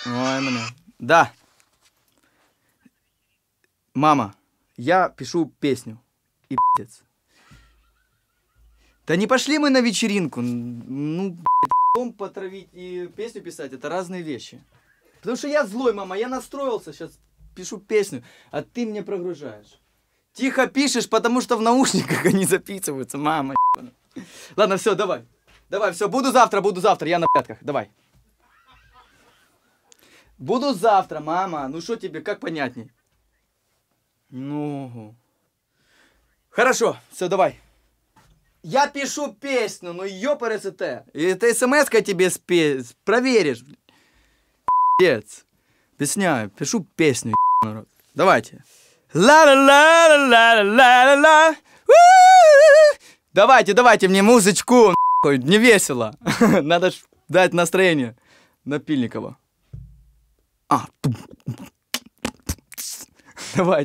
Ой, мене. Да. Мама, я пишу песню. И пиздец. Да не пошли мы на вечеринку. Ну, блядь, дом потравить и песню писать — это разные вещи. Потому что я злой, мама, я настроился, сейчас пишу песню, а ты мне прогружаешь. Тихо пишешь, потому что в наушниках они записываются, мама. Ладно, все, давай. Давай, все, буду завтра, я на пятках, давай. Буду завтра, мама. Ну что тебе, как понятней? Ну. Хорошо, все, давай. Я пишу песню, ну ёпрст. И это смс-ка тебе проверишь. Пиздец. Объясняю, пишу песню, народ. Давайте. Ла-ла-ла-ла-ла-ла-ла-ла. Давайте мне музычку, нахуй, не весело. Надо ж дать настроение. Напильникова. Давайте.